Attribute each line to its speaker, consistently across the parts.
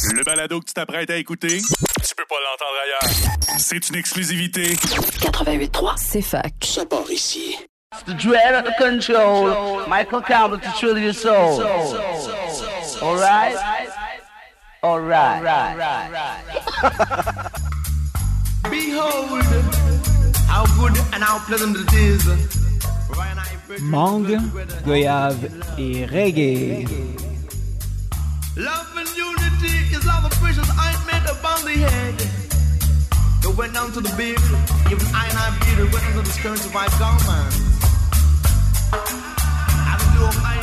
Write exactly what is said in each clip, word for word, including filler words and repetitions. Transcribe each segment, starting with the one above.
Speaker 1: Le balado que tu t'apprêtes à écouter, tu peux pas l'entendre ailleurs. C'est une exclusivité.
Speaker 2: quatre-vingt-huit trois, c'est fac.
Speaker 3: Ça part ici.
Speaker 4: The dread of the control, Michael Campbell to thrill your soul. All right? All right. Behold, how good and how pleasant it is.
Speaker 5: Mangue, goyave et reggae.
Speaker 4: Love and unity is love of precious ointment upon the head. They went down to the beard, even I and I beard, went into the skirts of my garment. I do of I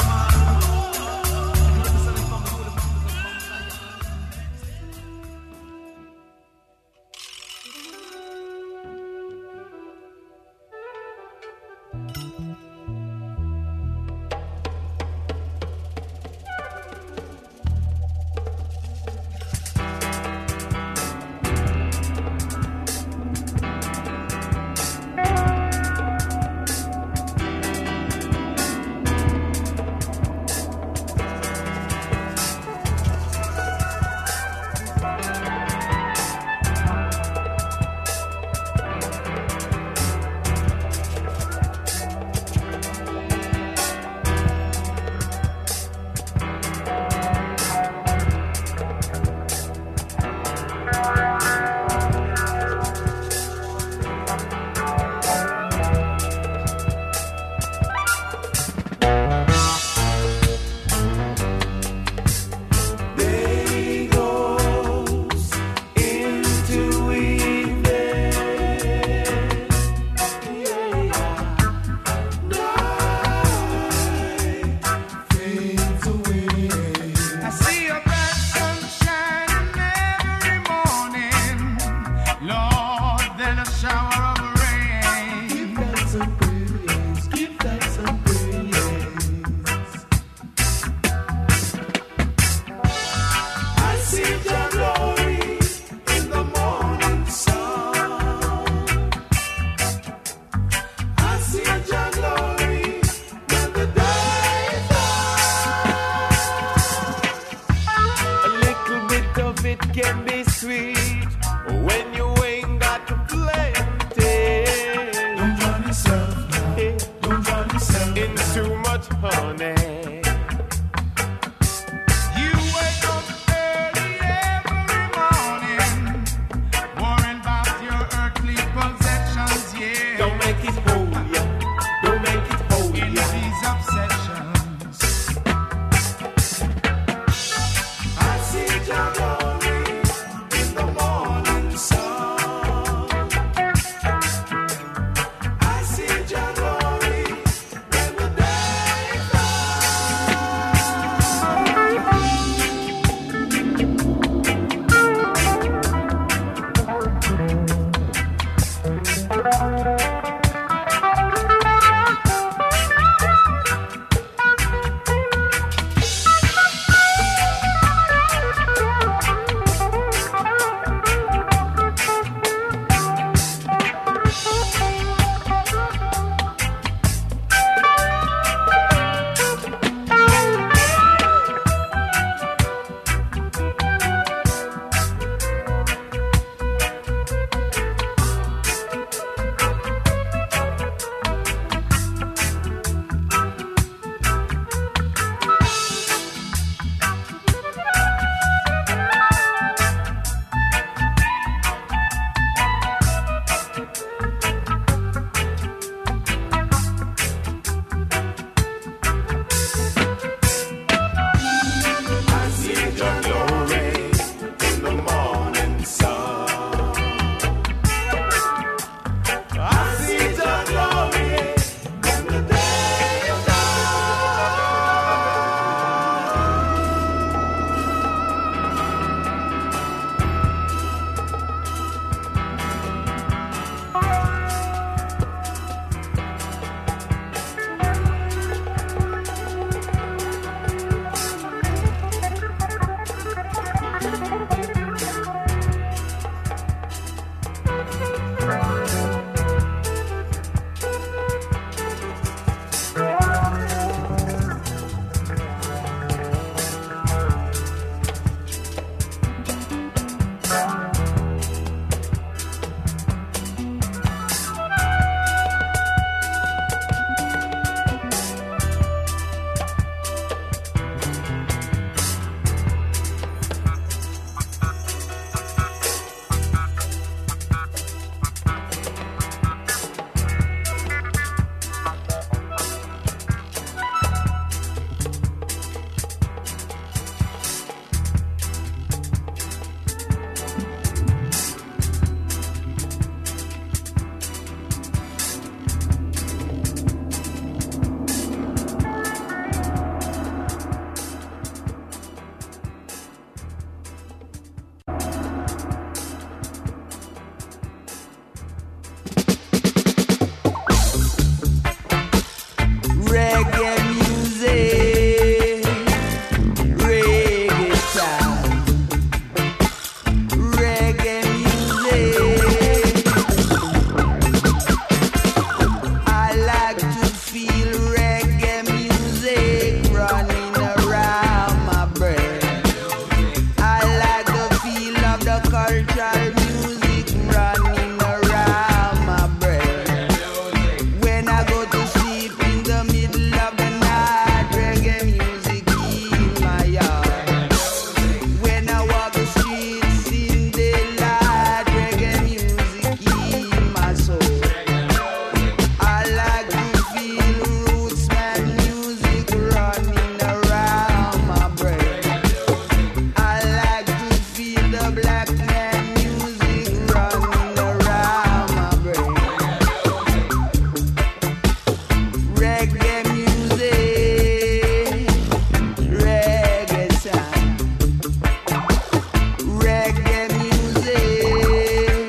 Speaker 6: I see your glory in the morning sun.
Speaker 3: cultural music running around my brain. When I go to sleep in the middle of the night, reggae music in my yard. When I walk the streets in daylight, reggae music in my soul. I like to feel roots man music running around my brain. I like to feel the black man music running around my brain. Reggae music, reggae sound. Reggae music,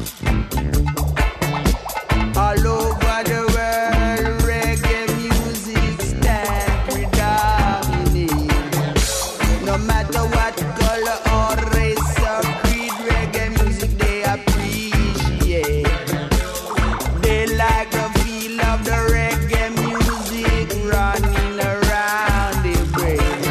Speaker 3: all over the world, reggae music stand predominant. No matter what color or race or creed, reggae music they appreciate. They like the feel of the reggae music running around their brain.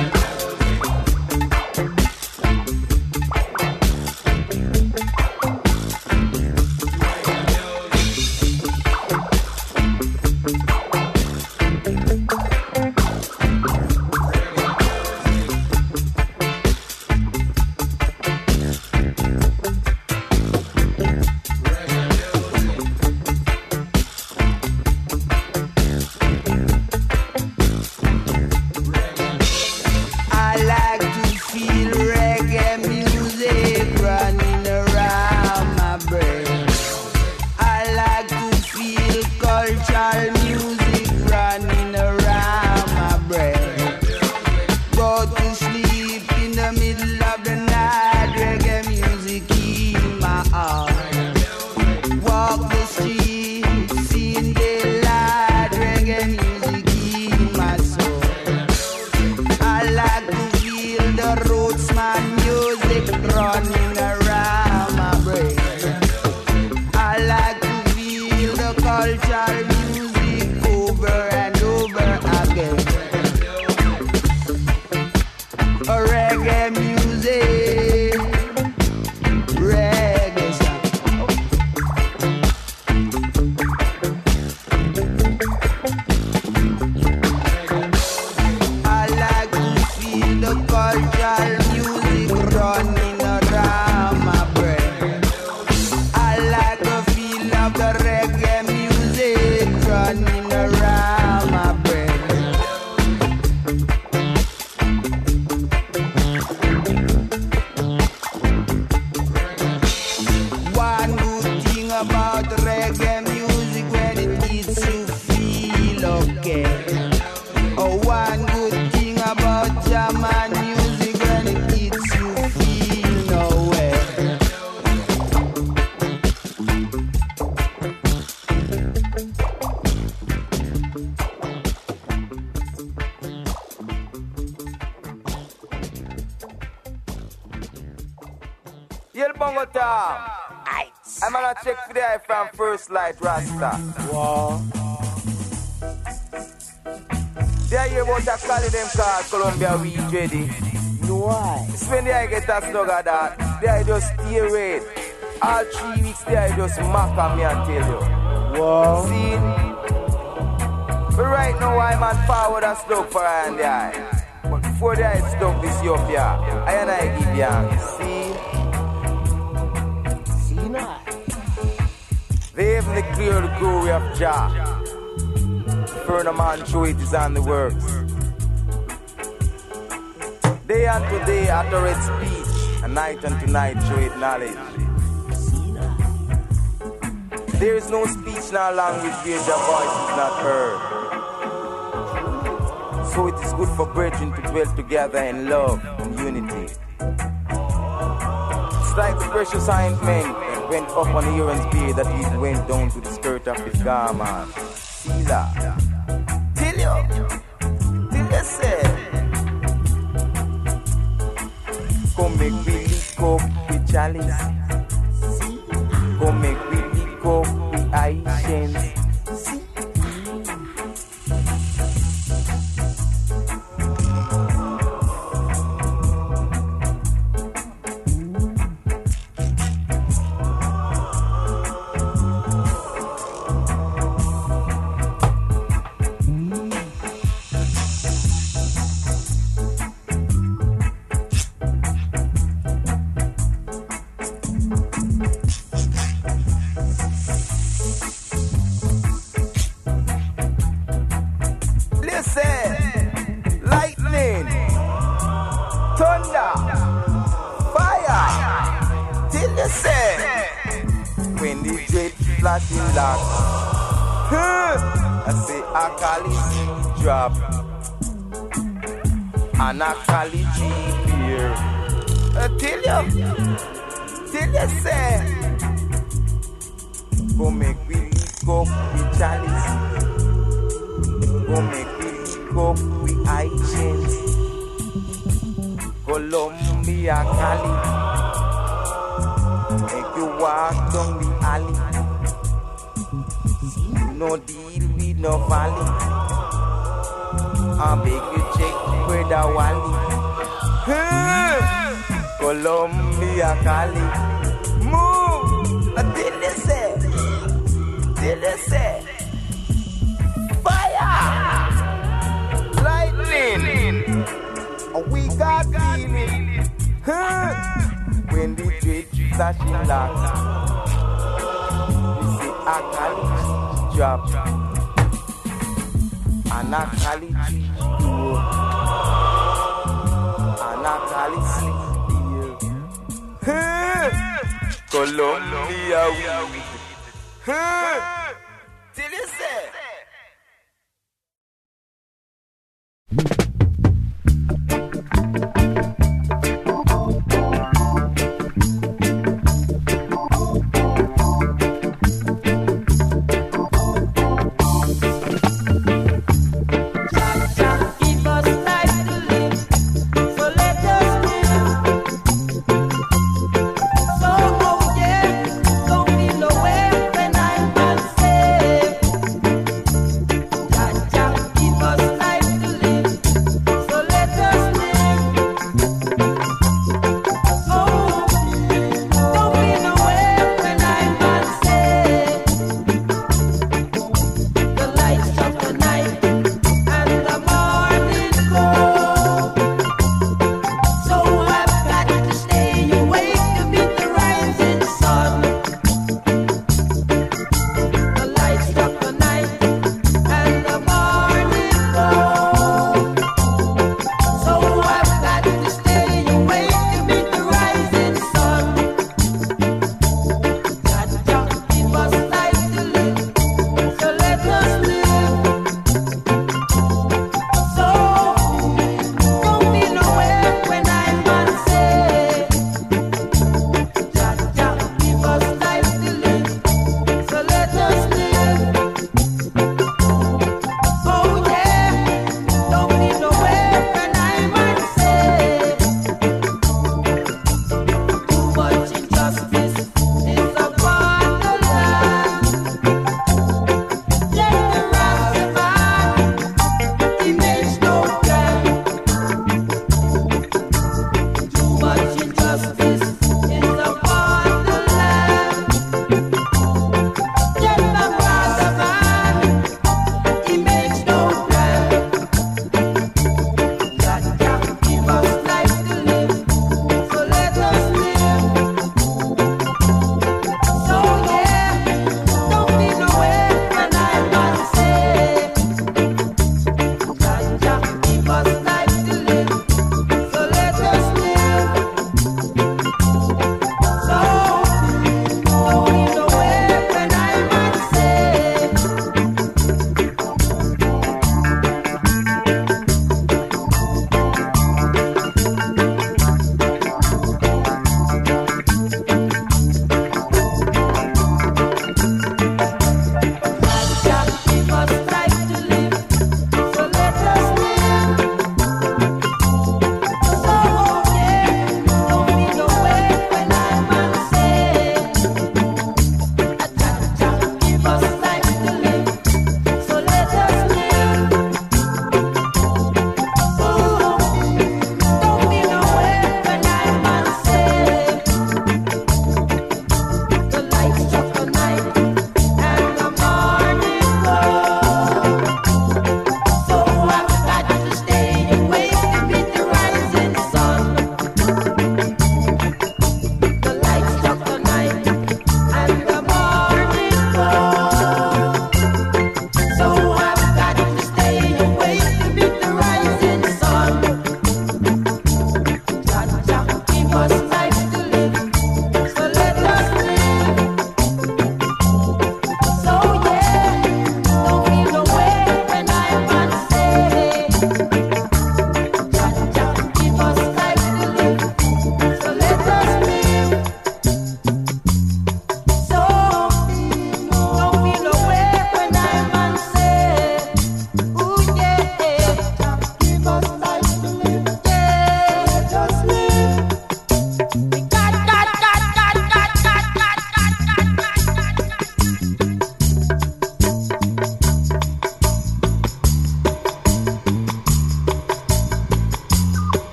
Speaker 3: I like to feel reggae music running around my brain. I like to feel cultural music running around my brain. Go to sleep in the middle of the night, reggae music in my heart. Walk the streets in daylight, reggae music in my soul. I like to feel the roots man music running around my brain. I like to feel the cultural music over and over again. A reggae music, reggae sound. I like to feel the cultural music running around my brain. I like the feel of the reggae music running around my brain. One good thing about reggae music when it gets you feel okay. Oh, one good thing about German music when it gets you feel no way.
Speaker 6: Yel Bongo Town. I'm gonna check for the eye from First Light Rasta.
Speaker 3: Wow.
Speaker 6: They hear about a collie them called Columbia Weed Ready.
Speaker 3: Why?
Speaker 6: It's when the eye get a snug at that. They eye just stay red. All three weeks they eye just mock at me and tell you.
Speaker 3: Wow.
Speaker 6: See? But right now I'm on forward and stuck for eye and the eye. But before the eye stuck this up here, I and I give you. See?
Speaker 3: See now.
Speaker 6: They even declare the glory of Jah. Burn a man show it is on the works. Day unto day utter its speech, and night unto night show it knowledge. There is no speech nor language where your voice is not heard. So it is good for brethren to dwell together in love and unity. It's like the precious ointment that went up on Aaron's beard that he went down to the skirt of his garment. See that? Till you, till you say, come make we lick up the chalice. Come make we lick up the Haitians. flashing lights. I say I call it drop. And I call it here. I tell you, tell you say, go make we lick up with chalice. Go make we lick up with hygiene. Colombia, Cali. Make you walk down the alley. No deal with no valley. I beg you check where the wally. Colombia, Cali. Move. Till they say. Till they say. Fire. Lightning. We got feeling. When the dread flashing lights. We see a Cali drop. And a Cali do. And a Cali sleep. Colombia we. Till you say.
Speaker 3: Say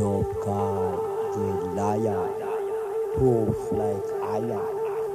Speaker 7: dope guy, dread liar, proof like iron.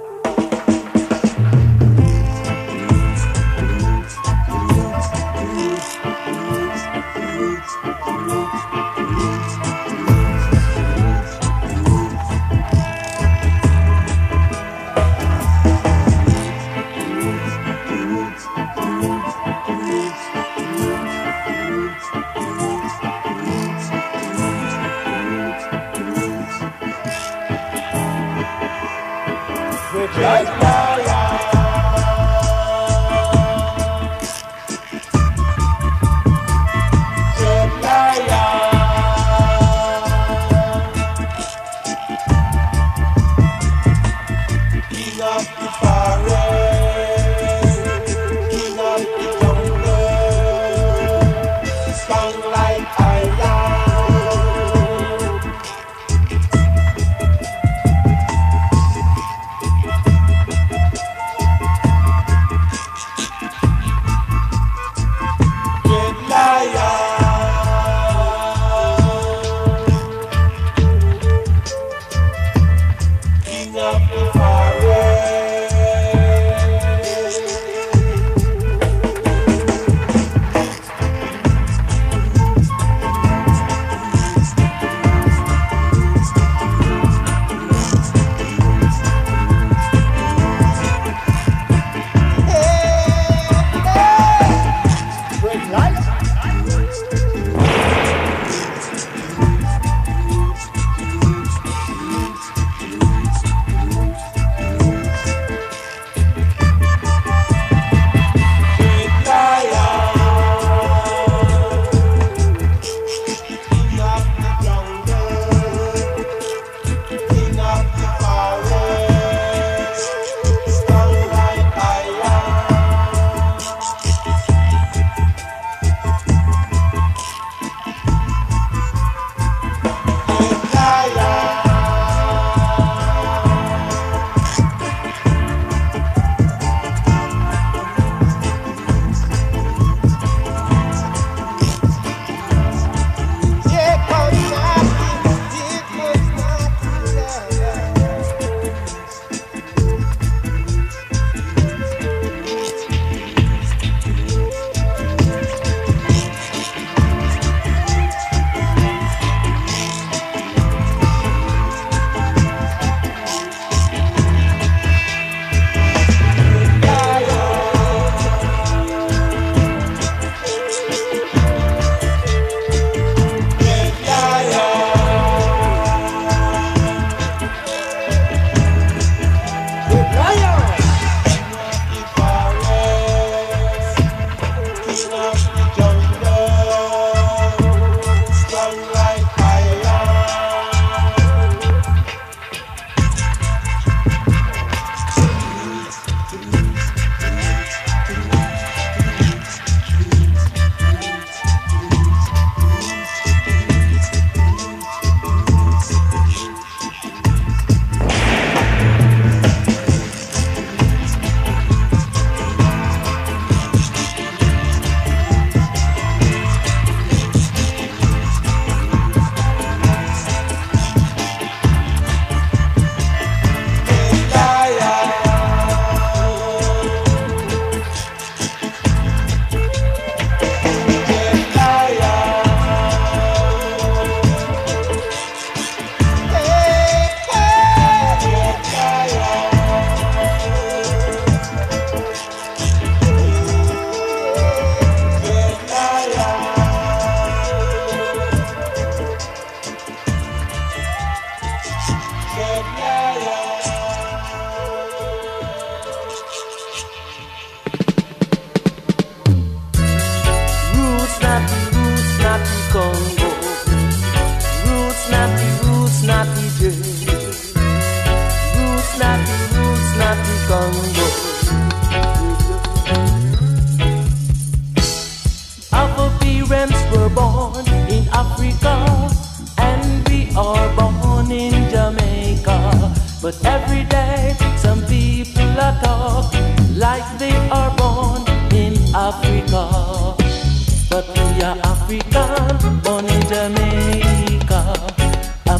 Speaker 8: But every day some people are talk like they are born in Africa. But we are African, born in Jamaica.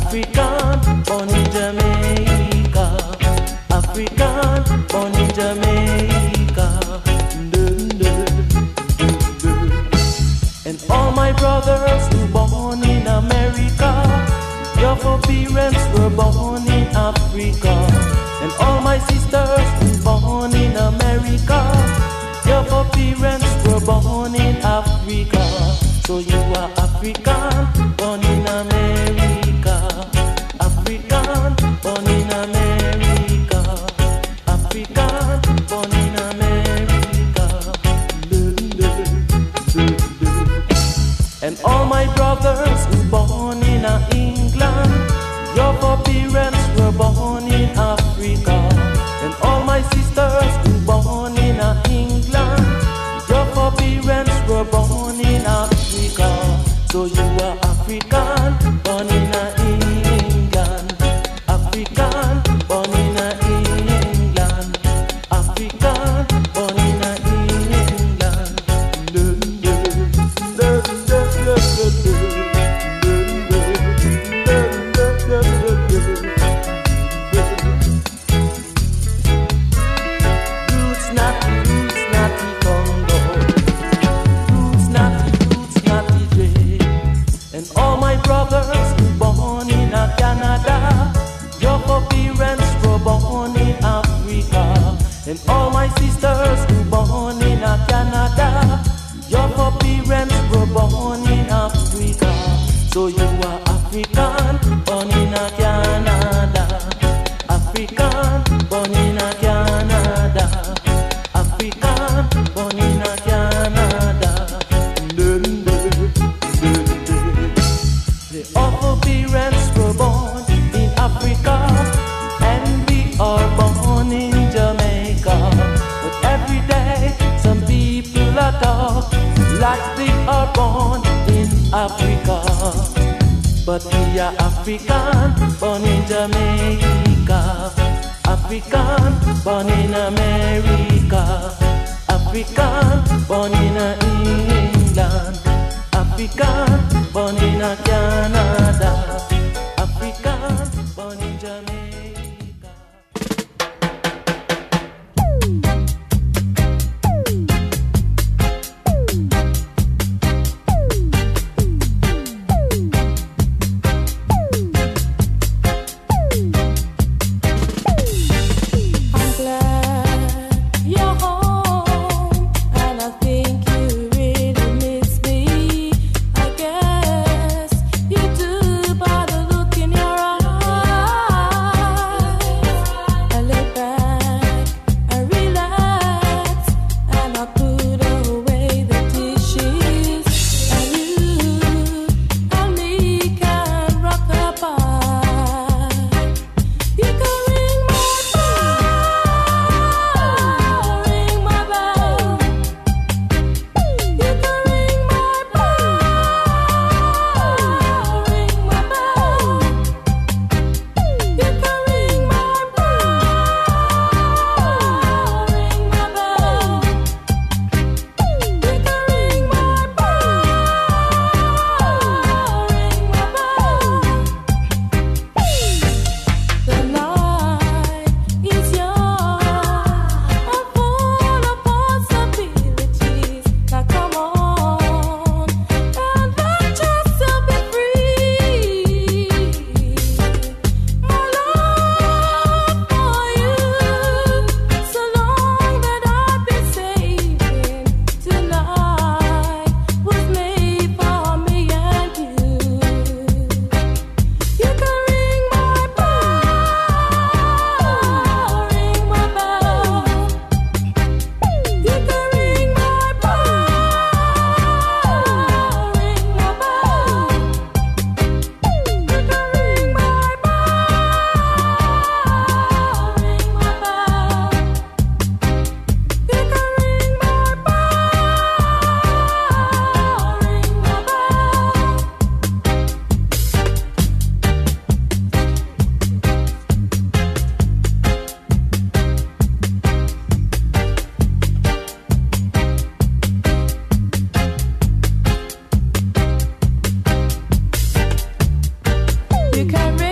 Speaker 8: African, born in Jamaica. African, born in Jamaica. Dun, dun, dun, dun. And all my brothers who born in America, your parents were born in Africa. And all my sisters who born in America, your parents were born in Africa. So you are African, born in America. African, born in America. African, born in America. Dun, dun, dun, dun. And all my brothers who born in England, your parents were born in Africa. And all my sisters who born in England, your parents were born in Africa. So you are African, born in England. African, born in England. African, born in England. Dun, dun, dun, dun, dun, Roots natty, roots natty Congo. Roots natty, roots natty Dre. And all my brothers who born in Canada, your parents were born in Africa. And all my sisters who born in Canada, your parents were born in Africa. So you are African, born in Canada. African, born in Canada. African, born in Canada. Dun, dun, dun, dun. The other parents were born in Africa, and we are born in Jamaica. But every day, some people are talk like they are born in Africa. But we are African, born in Jamaica. African, born in America. African, born in England. African, born in Canada. African, born in Jamaica. You can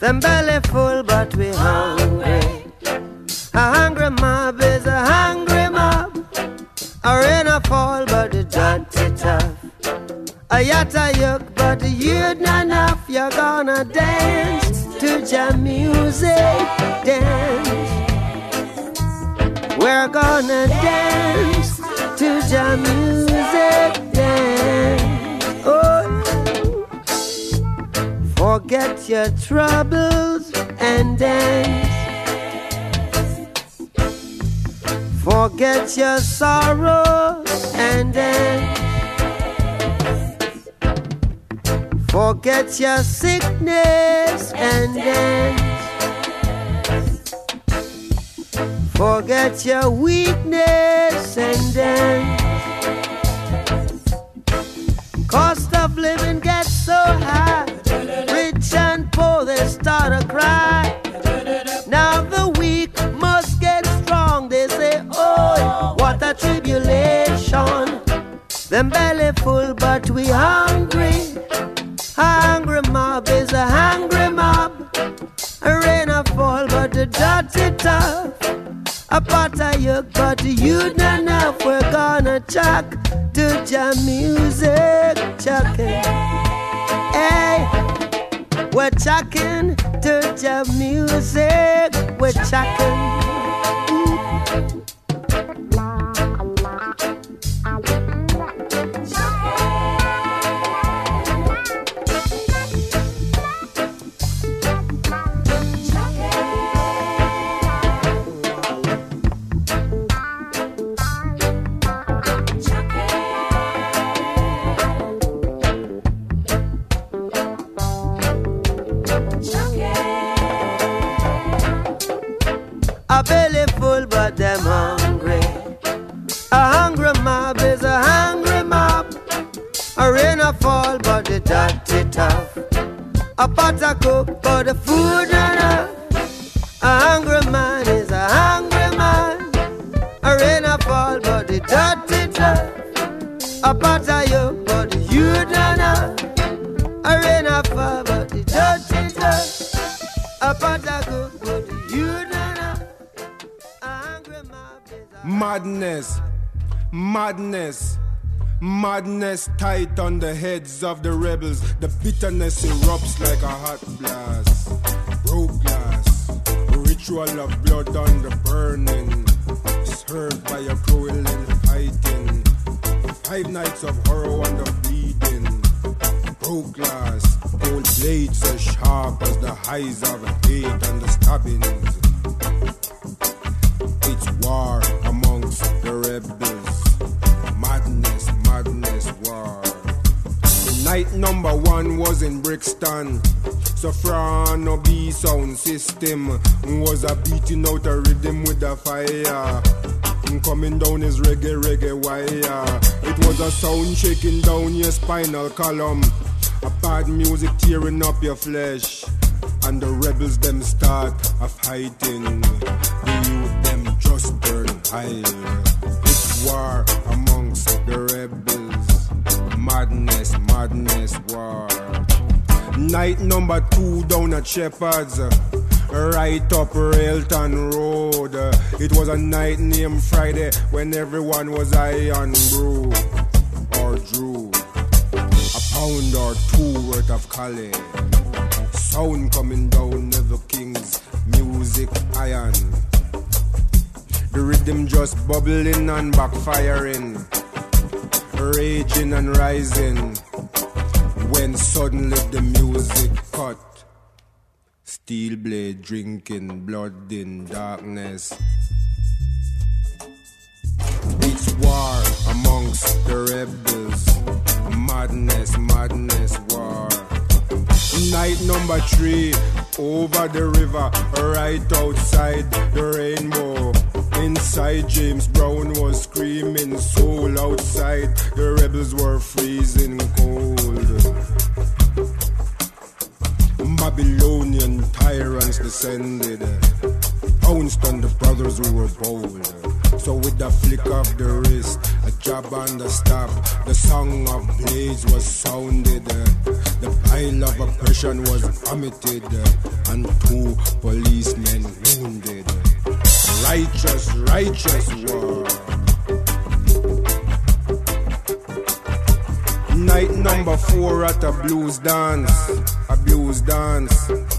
Speaker 3: Them belly full, but we hungry. A hungry mob is a hungry mob. A rain a fall, but the dirty tough. A yatta yuck, but the youth not enough. You're gonna dance to jam music, dance. We're gonna dance to jam music, dance. Oh, forget your troubles and dance. Forget your sorrows and dance. Forget your sickness and dance. Forget your weakness and dance. Cost of living gets so high. Rich and poor, they start to cry. Now the weak must get strong. They say, oh, what a tribulation. Them belly full, but we hungry. Hungry mob is a hungry mob. A rain a fall, but the dirty tough. A pot of yuck, but the youth not enough. We're gonna chuck to jam music, chucking. Hey, we're chucking to jam music. We're chucking. A belly full, but them hungry. A hungry mob is a hungry mob. A rain a fall, but the dirty tough. A pot a cook, but the food not enough. A hungry man is a hungry man. A rain a fall, but the dirty tough. A pot a yuck, but the youth not enough. A rain a fall, but the dirty tough. A pot a cook, but the youth not enough.
Speaker 9: Madness, madness, madness tight on the heads of the rebels. The bitterness erupts like a hot blast. Broke glass, ritual of blood on the burning. Served by a cruel and fighting. Five nights of horror on the bleeding. Broke glass, old blades as sharp as the highs of hate and the stabbings. It's war amongst the rebels. Madness, madness, war. Night number one was in Brixton. Soprano B sound system was a beating out a rhythm with a fire. Coming down his reggae, reggae wire. It was a sound shaking down your spinal column. A bad music tearing up your flesh. And the rebels them start a fighting. The youth them just burn high. It's war amongst the rebels. Madness, madness, war. Night number two down at Shepherd's. Right up Railton Road. It was a night named Friday when everyone was high on brew or drew. A pound or two worth of Cali. Sound coming down Neville King's music iron. The rhythm just bubbling and backfiring, raging and rising. When suddenly the music cut. Steel blade drinking blood in darkness. It's war amongst the rebels. Madness, madness, war. Night number three, over the river, right outside the rainbow. Inside James Brown was screaming soul. Outside the rebels were freezing cold. Babylonian tyrants descended, pounced on the brothers who were bold. So with the flick of the wrist, a jab and a stab, the song of blades was sounded. The pile of oppression was vomited, and two policemen wounded. Righteous, righteous war. Night number four at a blues dance, a blues dance.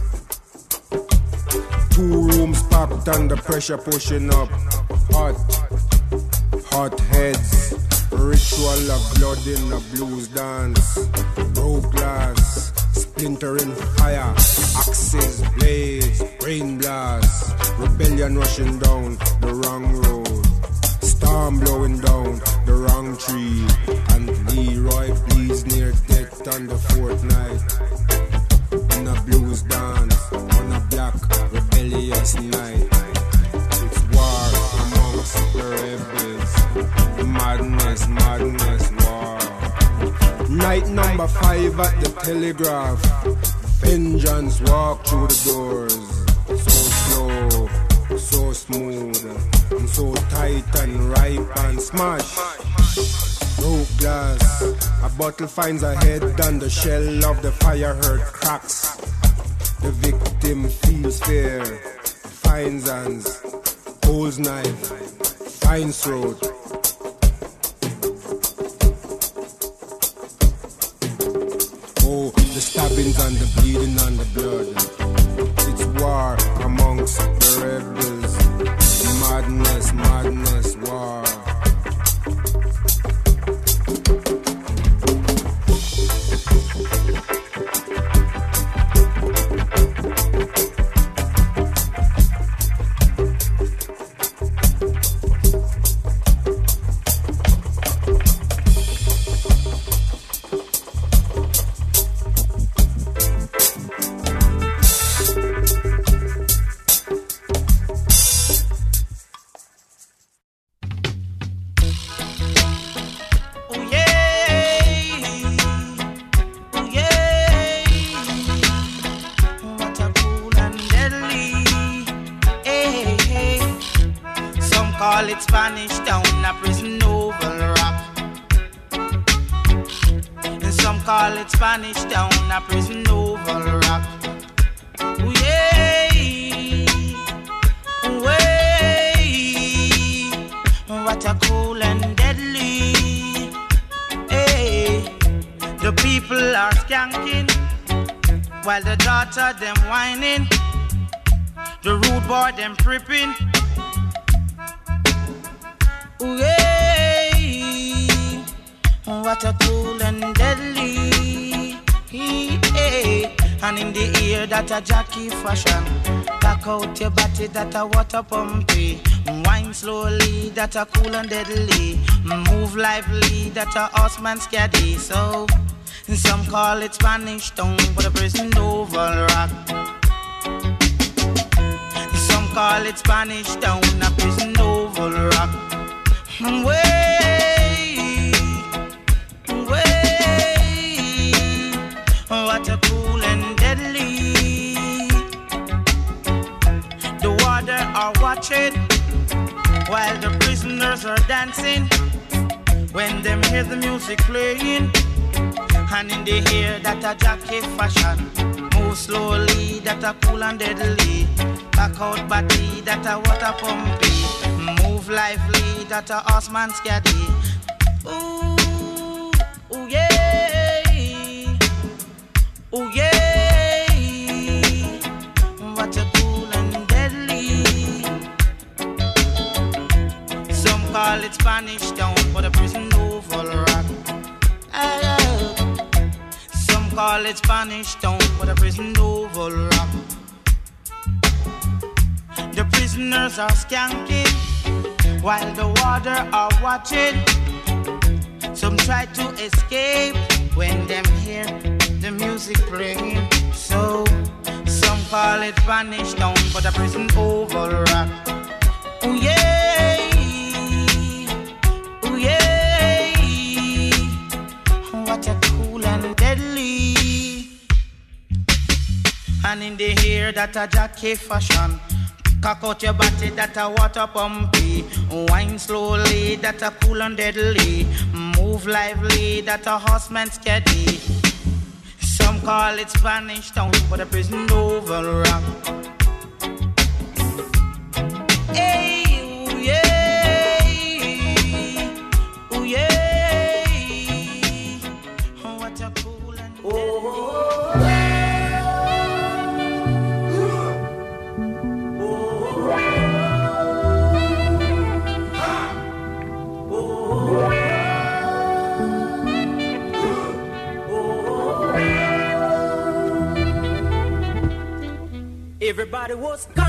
Speaker 9: Two rooms packed and the pressure pushing up. Hot, hot heads. Ritual of blood in a blues dance. Broke glass, splintering fire. Axes, blades, brain blasts. Rebellion rushing down the wrong road. Storm blowing down the wrong tree. And Leroy bleeds near death on the fourth night. In a blues dance, on a black rebellious night. It's war amongst the rebels. Madness, madness, war. Night number five at the Telegraph. Vengeance walk through the doors. So slow, so smooth, and so tight and ripe and smash. Broke glass, a bottle finds a head and the shell of the fire hurt cracks. The victim feels fear, finds hands, holds knife, finds throat. Oh, the stabbings and the bleeding and the blood. It's war amongst the rebels. Madness, madness, war.
Speaker 3: Them whining, the rude boy them pripping. Ooh, yeah. What a cool and deadly. Yeah. And in the ear that a jockey fashion. Back out your body that a water pumpy. Wine slowly that a cool and deadly. Move lively that a horseman scaddy. So some call it Spanish Town, but a prison oval rock. Some call it Spanish Town, a prison oval rock. Way, way, what a cool and deadly. The water are watching while the prisoners are dancing. When them hear the music playing. And in the ear that a jockey fashion. Move slowly that a cool and deadly. Back out body that a water pumpy. Move lively that a horseman scaddy. Ooh, ooh yeah. Ooh yeah. What a cool and deadly. Some call it Spanish Town, but a prison oval rock. Call it Spanish Town, but a prison oval rock. The prisoners are skanking while the water are watching. Some try to escape when them hear the music playing. So some call it Spanish Town, but a prison oval rock. Ooh yeah, ooh yeah, what a cool and deadly. And in the ear that a jockey fashion. Cock out your body that a water pumpy. Wine slowly that a cool and deadly. Move lively that a horseman scaddy. Some call it Spanish Town, but a prison oval rock. Hey, ooh yeah, ooh yeah, oh, what a cool and oh,
Speaker 8: everybody was gone.